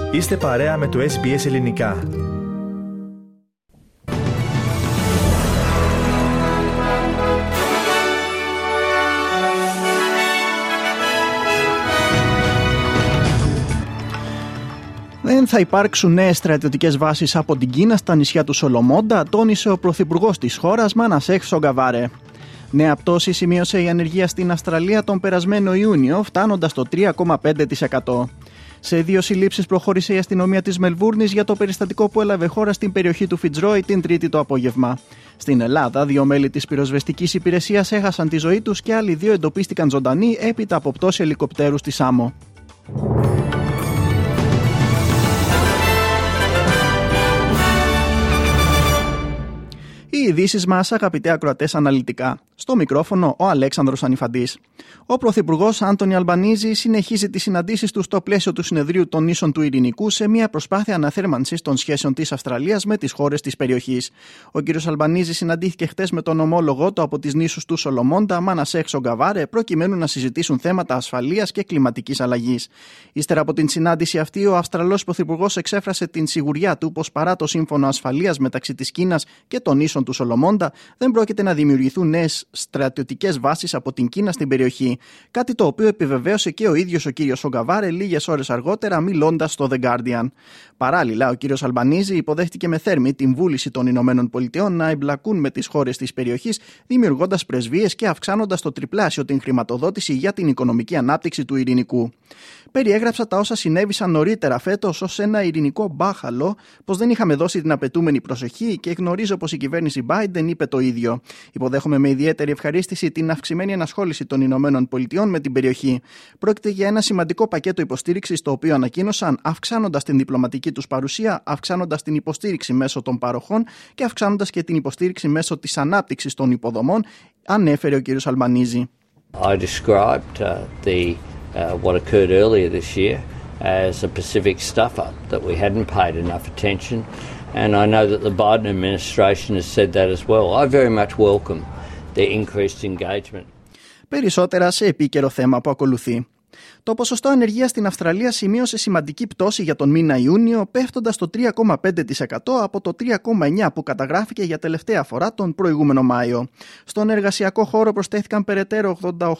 Είστε παρέα με το SBS Ελληνικά. Δεν θα υπάρξουν νέες στρατιωτικές βάσεις από την Κίνα στα νησιά του Σολομόντα, τόνισε ο πρωθυπουργός της χώρας Μανασέχ Σογκαβάρε. Νέα πτώση σημείωσε η ανεργία στην Αυστραλία τον περασμένο Ιούνιο, φτάνοντας στο 3,5%. Σε 2 συλλήψεις προχώρησε η αστυνομία της Μελβούρνης για το περιστατικό που έλαβε χώρα στην περιοχή του Φιτζρόι την Τρίτη το απόγευμα. Στην Ελλάδα, 2 μέλη της πυροσβεστικής υπηρεσίας έχασαν τη ζωή τους και άλλοι 2 εντοπίστηκαν ζωντανοί έπειτα από πτώση ελικοπτέρου στη Σάμο. Οι ειδήσεις μας, αγαπητοί ακροατές, αναλυτικά. Στο μικρόφωνο ο Αλέξανδρος Ανιφαντής. Ο Πρωθυπουργός Άντονι Αλμπανίζη συνεχίζει τις συναντήσεις του στο πλαίσιο του Συνεδρίου των Νήσων του Ειρηνικού σε μια προσπάθεια αναθέρμανσης των σχέσεων της Αυστραλίας με τις χώρες της περιοχής. Ο κ. Αλμπανίζη συναντήθηκε χτες με τον ομόλογό του από τις νήσους του Σολομόντα, Μανασέχ Σογκαβάρε, προκειμένου να συζητήσουν θέματα ασφαλείας και κλιματικής αλλαγής. Ύστερα από την συνάντηση αυτή, ο Αυστραλός Πρωθυπουργός εξέφρασε την σιγουριά του πως παρά το σύμφωνο ασφαλείας μεταξύ της Κίνας και των νήσων του Σολομόντα, δεν πρόκειται να δημιουργηθούν νέες στρατιωτικές βάσεις από την Κίνα στην περιοχή. Κάτι το οποίο επιβεβαίωσε και ο ίδιος ο κύριος Σογκαβάρε λίγες ώρες αργότερα, μιλώντας στο The Guardian. Παράλληλα, ο κύριος Αλμπανίζη υποδέχτηκε με θέρμη την βούληση των Ηνωμένων Πολιτειών να εμπλακούν με τις χώρες της περιοχής, δημιουργώντας πρεσβείες και αυξάνοντας το τριπλάσιο την χρηματοδότηση για την οικονομική ανάπτυξη του ειρηνικού. Περιέγραψα τα όσα συνέβησαν νωρίτερα φέτος ως ένα ειρηνικό μπάχαλο, πως δεν είχαμε δώσει την απαιτούμενη προσοχή και γνωρίζω πως η κυβέρνηση Biden είπε το ίδιο. Υποδέχομαι με ιδιαίτερη ευχαρίστηση την αυξημένη ενασχόληση των Ηνωμένων Πολιτειών με την περιοχή. Πρόκειται για ένα σημαντικό πακέτο υποστήριξης το οποίο ανακοίνωσαν, αυξάνοντας την διπλωματική τους παρουσία, αυξάνοντας την υποστήριξη μέσω των παροχών και αυξάνοντας και την υποστήριξη μέσω της ανάπτυξης των υποδομών, ανέφερε ο κ. Αλμπανίζη. I described what occurred earlier this year as a Pacific stuff-up, that we hadn't paid enough attention, and I know that the Biden administration has said that as well. I very much welcome the increased engagement. Περισσότερα σε επίκαιρο θέμα που ακολουθεί. Το ποσοστό ανεργίας στην Αυστραλία σημείωσε σημαντική πτώση για τον μήνα Ιούνιο, πέφτοντας στο 3,5% από το 3,9% που καταγράφηκε για τελευταία φορά τον προηγούμενο Μάιο. Στον εργασιακό χώρο προσθέθηκαν περαιτέρω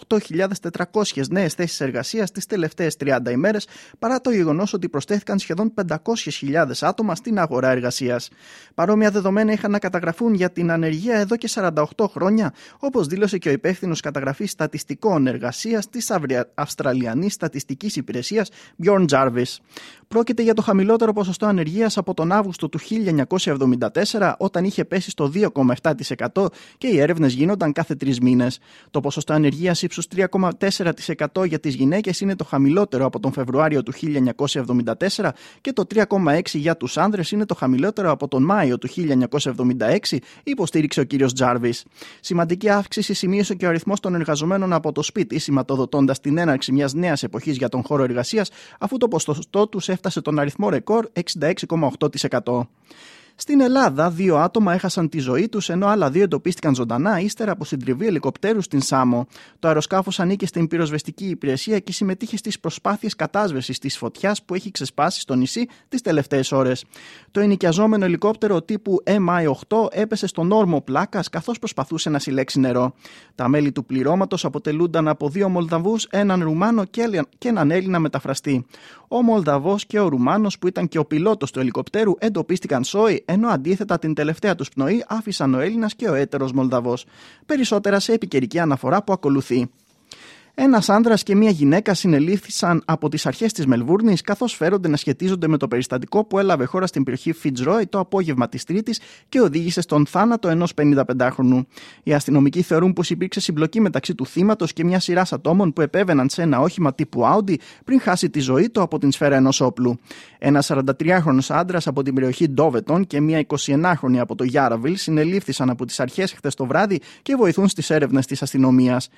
88.400 νέες θέσεις εργασίας τις τελευταίες 30 ημέρες, παρά το γεγονός ότι προσθέθηκαν σχεδόν 500.000 άτομα στην αγορά εργασίας. Παρόμοια δεδομένα είχαν να καταγραφούν για την ανεργία εδώ και 48 χρόνια, όπως δήλωσε και ο υπεύθυνος καταγραφής στατιστικών εργασίας της Αυστραλιανής Στατιστικής Υπηρεσίας Bjorn Jarvis. Πρόκειται για το χαμηλότερο ποσοστό ανεργίας από τον Αύγουστο του 1974, όταν είχε πέσει στο 2,7% και οι έρευνες γίνονταν κάθε 3 μήνες. Το ποσοστό ανεργίας ύψους 3,4% για τις γυναίκες είναι το χαμηλότερο από τον Φεβρουάριο του 1974 και το 3,6% για τους άνδρες είναι το χαμηλότερο από τον Μάιο του 1976, υποστήριξε ο κύριος Jarvis. Σημαντική αύξηση σημείωσε και ο αριθμός των εργαζομένων από το σπίτι, σηματοδοτώντας την έναρξη μιας νέας εποχής για τον χώρο εργασίας, αφού το ποσοστό τους έφτασε τον αριθμό ρεκόρ 66,8%. Στην Ελλάδα, 2 άτομα έχασαν τη ζωή τους, ενώ άλλα 2 εντοπίστηκαν ζωντανά ύστερα από συντριβή ελικοπτέρου στην Σάμο. Το αεροσκάφος ανήκε στην πυροσβεστική υπηρεσία και συμμετείχε στις προσπάθειες κατάσβεσης της φωτιάς που έχει ξεσπάσει στο νησί τις τελευταίες ώρες. Το ενοικιαζόμενο ελικόπτερο τύπου MI-8 έπεσε στον όρμο πλάκας καθώς προσπαθούσε να συλλέξει νερό. Τα μέλη του πληρώματος αποτελούνταν από 2 Μολδαβούς, έναν Ρουμάνο και έναν Έλληνα μεταφραστή. Ο Μολδαβός και ο Ρουμάνος, που ήταν και ο πιλότος του ελικοπτέρου, εντοπίστηκαν σόι, ενώ αντίθετα την τελευταία τους πνοή άφησαν ο Έλληνας και ο έτερος Μολδαβός. Περισσότερα σε επικαιρική αναφορά που ακολουθεί. Ένας άνδρας και μια γυναίκα συνελήφθησαν από τις αρχές της Μελβούρνης, καθώς φέρονται να σχετίζονται με το περιστατικό που έλαβε χώρα στην περιοχή Φιτζρόι το απόγευμα της Τρίτης και οδήγησε στον θάνατο ενός 55χρονου. Οι αστυνομικοί θεωρούν πως υπήρξε συμπλοκή μεταξύ του θύματος και μια σειράς ατόμων που επέβαιναν σε ένα όχημα τύπου Audi πριν χάσει τη ζωή του από την σφαίρα ενός όπλου. Ένας 43χρονος άντρας από την περιοχή Ντόβετον και μια 21χρονη από το Γιάraville συνελήφθησαν από τις αρχές χθες το βράδυ και βοηθούν στις έρευνες της αστυνομίας.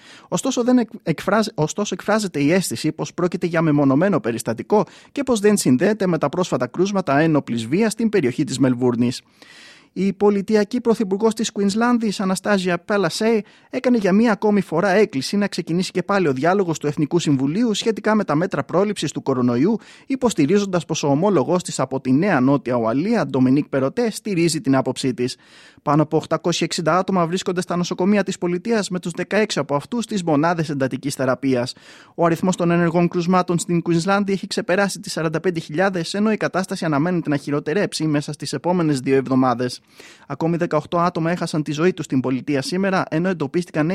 Ωστόσο, εκφράζεται η αίσθηση πως πρόκειται για μεμονωμένο περιστατικό και πως δεν συνδέεται με τα πρόσφατα κρούσματα ένοπλης βίας στην περιοχή της Μελβούρνης. Η πολιτιακή πρωθυπουργός της Κουινσλάνδης, Αναστάζια Πέλασέι, έκανε για μία ακόμη φορά έκκληση να ξεκινήσει και πάλι ο διάλογος του Εθνικού Συμβουλίου σχετικά με τα μέτρα πρόληψης του κορονοϊού, υποστηρίζοντας πως ο ομόλογος της από τη Νέα Νότια Ουαλία, Ντομινίκ Περοτέ, στηρίζει την άποψή της. Πάνω από 860 άτομα βρίσκονται στα νοσοκομεία της πολιτείας, με τους 16 από αυτούς στις μονάδες εντατικής θεραπείας. Ο αριθμός των ενεργών κρουσμάτων στην Κουινσλάνδη έχει ξεπεράσει τις 45.000, ενώ η κατάσταση αναμένεται να χειροτερέψει μέσα στις επόμενες 2 εβδομάδες. Ακόμη 18 άτομα έχασαν τη ζωή τους στην πολιτεία σήμερα, ενώ εντοπίστηκαν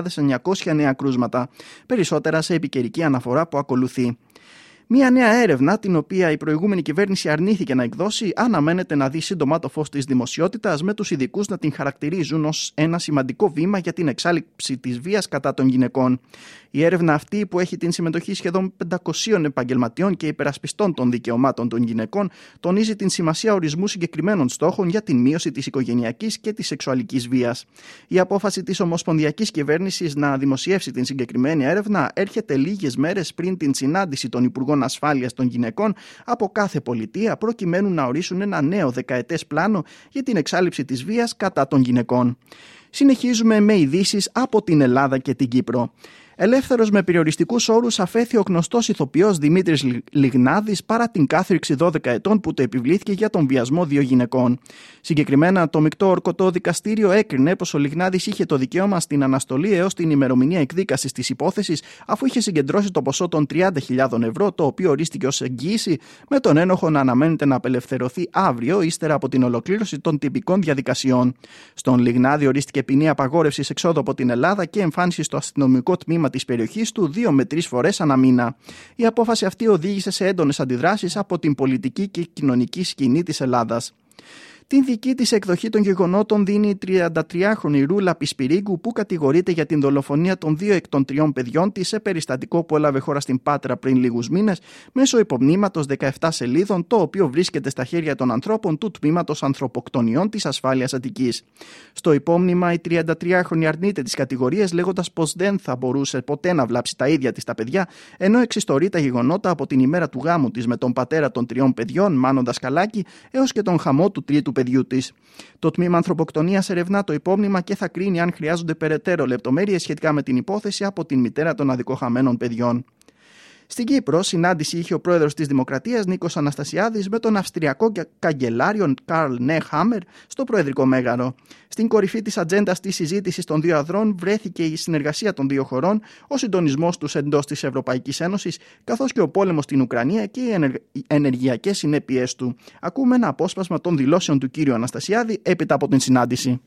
6.900 νέα κρούσματα, περισσότερα σε επικαιρική αναφορά που ακολουθεί. Μία νέα έρευνα, την οποία η προηγούμενη κυβέρνηση αρνήθηκε να εκδώσει, αναμένεται να δει σύντομα το φως της δημοσιότητας, με τους ειδικούς να την χαρακτηρίζουν ως ένα σημαντικό βήμα για την εξάλληψη της βίας κατά των γυναικών. Η έρευνα αυτή, που έχει την συμμετοχή σχεδόν 500 επαγγελματιών και υπερασπιστών των δικαιωμάτων των γυναικών, τονίζει την σημασία ορισμού συγκεκριμένων στόχων για την μείωση της οικογενειακής και της σεξουαλικής βίας. Η απόφαση της ομοσπονδιακής κυβέρνησης να δημοσιεύσει την συγκεκριμένη έρευνα έρχεται λίγες μέρες πριν την συνάντηση των Υπουργών Ασφάλειας των Γυναικών από κάθε πολιτεία, προκειμένου να ορίσουν ένα νέο δεκαετές πλάνο για την εξάλληψη της βίας κατά των γυναικών. Συνεχίζουμε με ειδήσεις από την Ελλάδα και την Κύπρο. Ελεύθερος με περιοριστικούς όρους αφέθη ο γνωστός ηθοποιός Δημήτρης Λιγνάδης παρά την κάθριξη 12 ετών που το επιβλήθηκε για τον βιασμό 2 γυναικών. Συγκεκριμένα, το μεικτό ορκωτό δικαστήριο έκρινε πως ο Λιγνάδης είχε το δικαίωμα στην αναστολή έως την ημερομηνία εκδίκασης της υπόθεσης, αφού είχε συγκεντρώσει το ποσό των 30.000 ευρώ, το οποίο ορίστηκε ως εγγύηση, με τον ένοχο να αναμένεται να απελευθερωθεί αύριο, ύστερα από την ολοκλήρωση των τυπικών διαδικασιών. Στον Λιγνάδη ορίστηκε ποινή απαγόρευσης εξόδου από την Ελλάδα και εμφάνιση στο αστυνομικό τμήμα της περιοχής του 2 με 3 φορές ανά μήνα. Η απόφαση αυτή οδήγησε σε έντονες αντιδράσεις από την πολιτική και κοινωνική σκηνή της Ελλάδας. Την δική της εκδοχή των γεγονότων δίνει η 33χρονη Ρούλα Πισπυρίγκου, που κατηγορείται για την δολοφονία των 2 εκ των 3 παιδιών της σε περιστατικό που έλαβε χώρα στην Πάτρα πριν λίγους μήνες, μέσω υπομνήματος 17 σελίδων, το οποίο βρίσκεται στα χέρια των ανθρώπων του Τμήματος Ανθρωποκτονιών της Ασφάλειας Αττικής. Στο υπόμνημα, η 33χρονη αρνείται τις κατηγορίες, λέγοντας πως δεν θα μπορούσε ποτέ να βλάψει τα ίδια της τα παιδιά, ενώ εξιστορεί τα γεγονότα από την ημέρα του γάμου της με τον πατέρα των 3 παιδιών, Μάνο Δασκαλάκη, έως και τον χαμό του τρίτου παιδιού της. Το Τμήμα Ανθρωποκτονίας ερευνά το υπόμνημα και θα κρίνει αν χρειάζονται περαιτέρω λεπτομέρειες σχετικά με την υπόθεση από την μητέρα των αδικοχαμένων παιδιών. Στην Κύπρο, συνάντηση είχε ο πρόεδρος της Δημοκρατίας Νίκος Αναστασιάδης με τον Αυστριακό καγκελάριο Καρλ Νέχαμερ στο Προεδρικό Μέγαρο. Στην κορυφή της ατζέντας της συζήτησης των 2 ανδρών βρέθηκε η συνεργασία των 2 χωρών, ο συντονισμός τους εντός της Ευρωπαϊκής Ένωσης, καθώς και ο πόλεμος στην Ουκρανία και οι ενεργειακές συνέπειές του. Ακούμε ένα απόσπασμα των δηλώσεων του κύριου Αναστασιάδη έπειτα από την συνάντηση.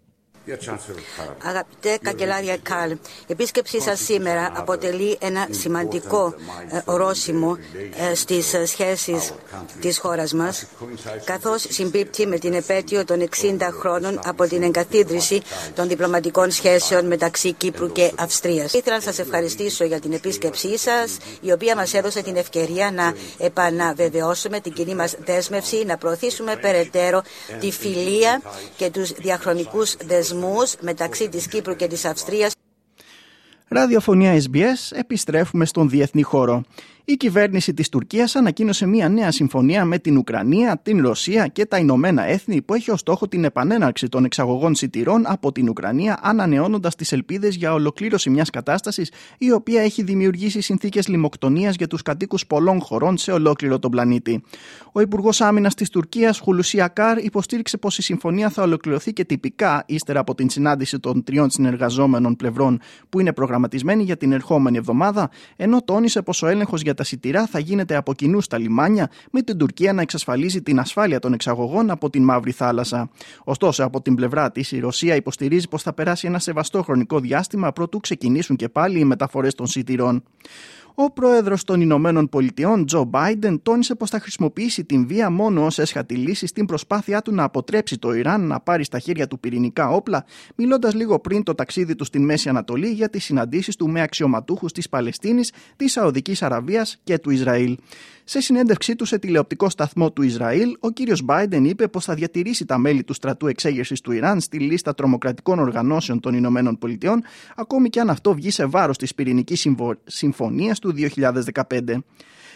Αγαπητέ Καγκελάρια Καρλ, η επίσκεψή σας σήμερα αποτελεί ένα σημαντικό ορόσημο στις σχέσεις της χώρας μας, καθώς συμπίπτει με την επέτειο των 60 χρόνων από την εγκαθίδρυση των διπλωματικών σχέσεων μεταξύ Κύπρου και Αυστρίας. Ήθελα να σας ευχαριστήσω για την επίσκεψή σας, η οποία μας έδωσε την ευκαιρία να επαναβεβαιώσουμε την κοινή μας δέσμευση, να προωθήσουμε περαιτέρω τη φιλία και τους διαχρονικούς δεσμούς μεταξύ της Κύπρου και της Αυστρίας. Ραδιοφωνία SBS, επιστρέφουμε στον διεθνή χώρο. Η κυβέρνηση της Τουρκίας ανακοίνωσε μια νέα συμφωνία με την Ουκρανία, την Ρωσία και τα Ηνωμένα Έθνη, που έχει ως στόχο την επανέναρξη των εξαγωγών σιτηρών από την Ουκρανία, ανανεώνοντας τις ελπίδες για ολοκλήρωση μιας κατάστασης η οποία έχει δημιουργήσει συνθήκες λιμοκτονίας για τους κατοίκους πολλών χωρών σε ολόκληρο τον πλανήτη. Ο Υπουργός Άμυνας της Τουρκίας, Χουλουσί Ακάρ, υποστήριξε πως η συμφωνία θα ολοκληρωθεί και τυπικά ύστερα από την συνάντηση των 3 συνεργαζόμενων πλευρών που είναι προγραμματισμένη για την ερχόμενη εβδομάδα, ενώ τόνισε πως ο έλεγχος για τα σιτηρά θα γίνεται από κοινού στα λιμάνια, με την Τουρκία να εξασφαλίζει την ασφάλεια των εξαγωγών από την Μαύρη Θάλασσα. Ωστόσο, από την πλευρά της, η Ρωσία υποστηρίζει πως θα περάσει ένα σεβαστό χρονικό διάστημα προτού ξεκινήσουν και πάλι οι μεταφορές των σιτηρών. Ο πρόεδρος των Ηνωμένων Πολιτειών, Τζο Μπάιντεν, τόνισε πως θα χρησιμοποιήσει την βία μόνο ως έσχατη λύση στην προσπάθειά του να αποτρέψει το Ιράν να πάρει στα χέρια του πυρηνικά όπλα, μιλώντας λίγο πριν το ταξίδι του στην Μέση Ανατολή για τις συναντήσεις του με αξιωματούχους της Παλαιστίνης, της Σαουδικής Αραβίας και του Ισραήλ. Σε συνέντευξή του σε τηλεοπτικό σταθμό του Ισραήλ, ο κύριος Μπάιντεν είπε πως θα διατηρήσει τα μέλη του στρατού εξέγερσης του Ιράν στη λίστα τρομοκρατικών οργανώσεων των Ηνωμένων Πολιτειών, ακόμη και αν αυτό βγει σε βάρος της πυρηνικής συμφωνίας του 2015.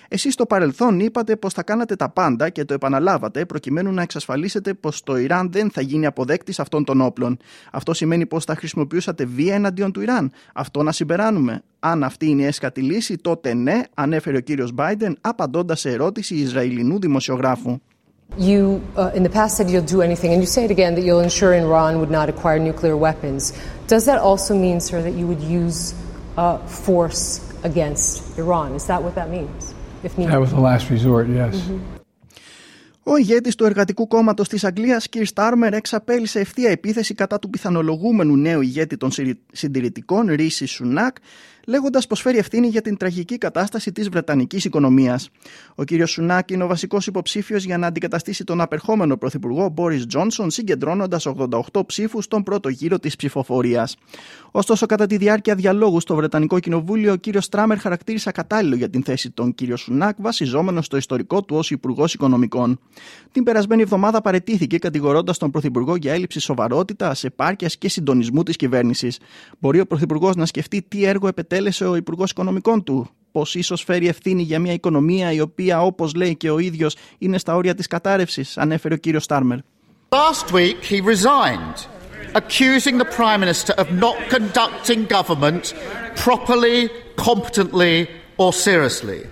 Εσείς στο παρελθόν είπατε πως θα κάνατε τα πάντα και το επαναλάβατε προκειμένου να εξασφαλίσετε πως το Ιράν δεν θα γίνει αποδέκτης αυτών των όπλων. Αυτό σημαίνει πως θα χρησιμοποιούσατε βία εναντίον του Ιράν. Αυτό να συμπεράνουμε. Αν αυτή είναι η έσχατη λύση, τότε ναι, ανέφερε ο κύριος Biden απαντώντας σε ερώτηση Ισραηλινού δημοσιογράφου. You, in the past, said you'll do anything, and you say it again that you'll ensure Iran would not acquire nuclear weapons. Does that also mean, sir, that you would use force against Iran? Is that what that means? If needed? That was the last resort, yes. Ο ηγέτης του Εργατικού Κόμματος της Αγγλίας, Keir Starmer, εξαπέλυσε ευθεία επίθεση κατά του πιθανολογούμενου νέου ηγέτη των συντηρητικών, Rishi Sunak, λέγοντας πως φέρει ευθύνη για την τραγική κατάσταση της βρετανικής οικονομίας. Ο κύριος Σουνάκ είναι ο βασικός υποψήφιος για να αντικαταστήσει τον απερχόμενο πρωθυπουργό Μπόρις Τζόνσον, συγκεντρώνοντας 88 ψήφους στον πρώτο γύρο της ψηφοφορίας. Ωστόσο, κατά τη διάρκεια διαλόγου στο Βρετανικό Κοινοβούλιο, ο κύριος Στράμερ χαρακτήρισε ακατάλληλο για την θέση των κύριο Σουνάκ, βασιζόμενο στο ιστορικό του ως Υπουργός Οικονομικών. Την περασμένη εβδομάδα παραιτήθηκε, κατηγορώντας τον πρωθυπουργό για έλλειψη σοβαρότητας, επάρκειας και συντονισμού της κυβέρνησης. Μπορεί ο πρωθυπουργός να σκεφτεί τι έργο επετέλεσε ο Υπουργός Οικονομικών του, πως ίσως φέρει ευθύνη για μια οικονομία η οποία, όπως λέει και ο ίδιος, είναι στα όρια της κατάρρευσης, ανέφερε ο κύριος Στάρμερ. Last week he resigned, accusing the Prime Minister of not conducting government properly, competently or seriously.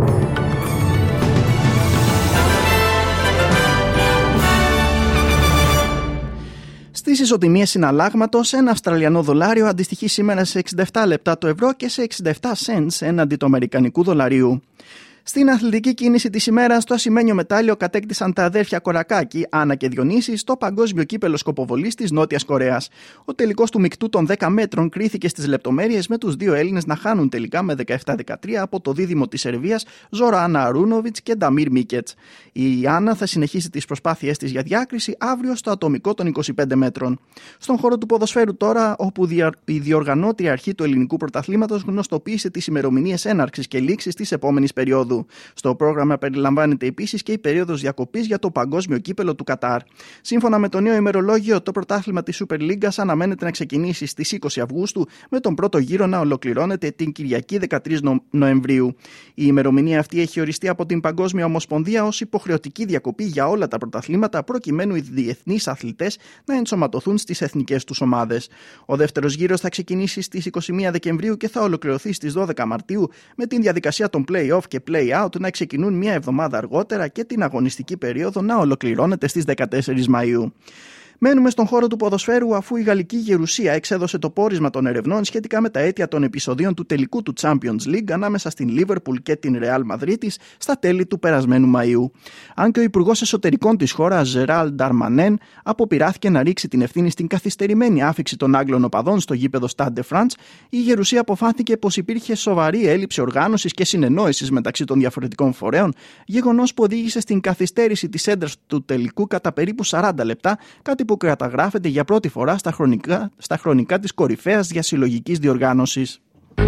Στις ισοτιμίες συναλλάγματος, ένα Αυστραλιανό δολάριο αντιστοιχεί σήμερα σε 67 λεπτά το ευρώ και σε 67 cents έναντι του Αμερικανικού δολαρίου. Στην αθλητική κίνηση της ημέρας, το ασημένιο μετάλλιο κατέκτησαν τα αδέρφια Κορακάκη, Άννα και Διονύση, στο Παγκόσμιο Κύπελλο Σκοποβολής της Νότιας Κορέας. Ο τελικός του μεικτού των 10 μέτρων κρίθηκε στις λεπτομέρειες, με τους δύο Έλληνες να χάνουν τελικά με 17-13 από το δίδυμο της Σερβίας Ζόρα Άννα Αρούνοβιτς και Νταμίρ Μίκετς. Η Άννα θα συνεχίσει τις προσπάθειές της για διάκριση αύριο στο ατομικό των 25 μέτρων. Στον χώρο του ποδοσφαίρου τώρα, όπου η διοργανώτρια αρχή του ελληνικού πρωταθλήματος γνωστοποίησε τις ημερομηνίες έναρξης και λήξης της επόμενης περίοδου. Στο πρόγραμμα περιλαμβάνεται επίσης και η περίοδος διακοπής για το Παγκόσμιο Κύπελλο του Κατάρ. Σύμφωνα με το νέο ημερολόγιο, το πρωτάθλημα της Super League αναμένεται να ξεκινήσει στις 20 Αυγούστου, με τον πρώτο γύρο να ολοκληρώνεται την Κυριακή 13 Νοεμβρίου. Η ημερομηνία αυτή έχει οριστεί από την Παγκόσμια Ομοσπονδία ως υποχρεωτική διακοπή για όλα τα πρωταθλήματα, προκειμένου οι διεθνείς αθλητές να ενσωματωθούν στις εθνικές τους ομάδες. Ο δεύτερος γύρος θα ξεκινήσει στις 21 Δεκεμβρίου και θα ολοκληρωθεί στις 12 Μαρτίου, με την διαδικασία των play-off και play-out να ξεκινούν μια εβδομάδα αργότερα και την αγωνιστική περίοδο να ολοκληρώνεται στις 14 Μαΐου. Μένουμε στον χώρο του ποδοσφαίρου, αφού η Γαλλική Γερουσία εξέδωσε το πόρισμα των ερευνών σχετικά με τα αίτια των επεισοδίων του τελικού του Champions League ανάμεσα στην Liverpool και την Real Madrid στα τέλη του περασμένου Μαΐου. Αν και ο Υπουργός Εσωτερικών της χώρας, Ζεράλ Νταρμανέν, αποπειράθηκε να ρίξει την ευθύνη στην καθυστερημένη άφιξη των Άγγλων οπαδών στο γήπεδο Stade de France, η Γερουσία αποφάνθηκε πως υπήρχε σοβαρή έλλειψη οργάνωσης και συνεννόησης μεταξύ των διαφορετικών φορέων, γεγονός που οδήγησε στην καθυστέρηση της έντρας του τελικού κατά περίπου 40 λεπτά, κάτι που καταγράφεται για πρώτη φορά στα χρονικά της κορυφαίας διασυλλογικής διοργάνωσης.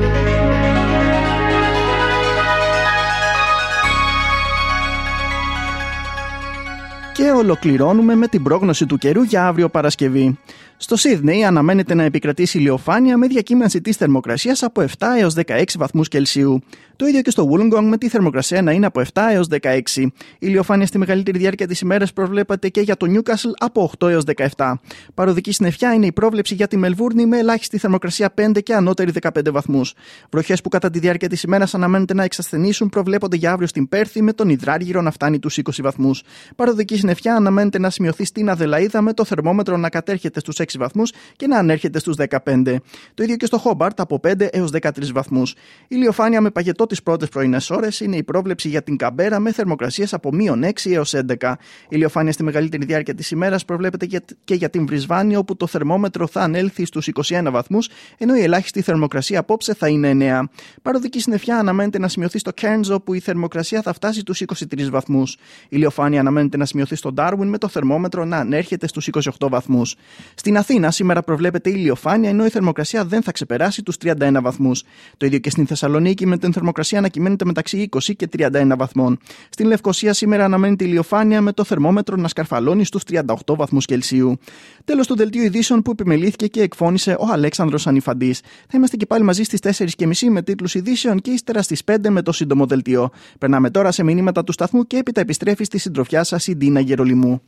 Και ολοκληρώνουμε με την πρόγνωση του καιρού για αύριο Παρασκευή. Στο Σίδνεϊ αναμένεται να επικρατήσει ηλιοφάνεια με διακύμανση της θερμοκρασίας από 7 έως 16 βαθμούς Κελσίου. Το ίδιο και στο Wollongong, με τη θερμοκρασία να είναι από 7 έως 16. Η ηλιοφάνεια στη μεγαλύτερη διάρκεια της ημέρας προβλέπεται και για το Newcastle από 8 έως 17. Παροδική συννεφιά είναι η πρόβλεψη για τη Μελβούρνη, με ελάχιστη θερμοκρασία 5 και ανώτερη 15 βαθμούς. Βροχές που κατά τη διάρκεια της ημέρας αναμένεται να εξασθενήσουν προβλέπονται για αύριο στην Πέρθη, με τον υδράργυρο να φτάνει τους 20 βαθμούς. Παροδική συννεφιά αναμένεται να σημειωθεί στην Αδελαΐδα, με το θερμόμετρο να κατέρχεται στους 6 βαθμούς και να ανέρχεται στους 15. Το ίδιο και στο Χόμπαρτ από 5 έως 13 βαθμούς. Η ηλιοφάνεια με παγετό τις πρώτες πρωινές ώρες είναι η πρόβλεψη για την Καμπέρα, με θερμοκρασίες από -6 έως 11. Η ηλιοφάνεια στη μεγαλύτερη διάρκεια της ημέρας προβλέπεται και για την Βρισβάνη, όπου το θερμόμετρο θα ανέλθει στους 21 βαθμούς, ενώ η ελάχιστη θερμοκρασία απόψε θα είναι 9. Παροδική συννεφιά αναμένεται να σημειωθεί στο Cairns, όπου η θερμοκρασία θα φτάσει στους 23 βαθμούς. Η ηλιοφάνεια αναμένεται να σημειωθεί στο Darwin, με το θερμόμετρο να ανέρχεται στους 28 βαθμούς. Στην Στην Αθήνα σήμερα προβλέπεται ηλιοφάνεια, ενώ η θερμοκρασία δεν θα ξεπεράσει τους 31 βαθμούς. Το ίδιο και στην Θεσσαλονίκη, με την θερμοκρασία να κυμαίνεται μεταξύ 20 και 31 βαθμών. Στην Λευκοσία σήμερα αναμένεται ηλιοφάνεια, με το θερμόμετρο να σκαρφαλώνει στους 38 βαθμούς Κελσίου. Τέλος του δελτίου ειδήσεων που επιμελήθηκε και εκφώνησε ο Αλέξανδρος Ανιφαντής. Θα είμαστε και πάλι μαζί στις 4.30 με τίτλους ειδήσεων και ύστερα στις 5 με το σύντομο δελτίο. Περνάμε τώρα σε μηνύματα του σταθμού και έπειτα επιστρέφει στη συντροφιά σας η Ντίνα Γερολιμού.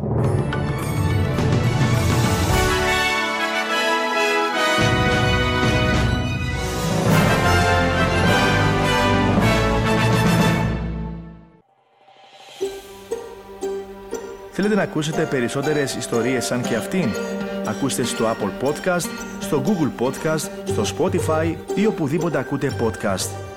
Θέλετε να ακούσετε περισσότερες ιστορίες σαν και αυτήν? Ακούστε στο Apple Podcast, στο Google Podcast, στο Spotify ή οπουδήποτε ακούτε podcast.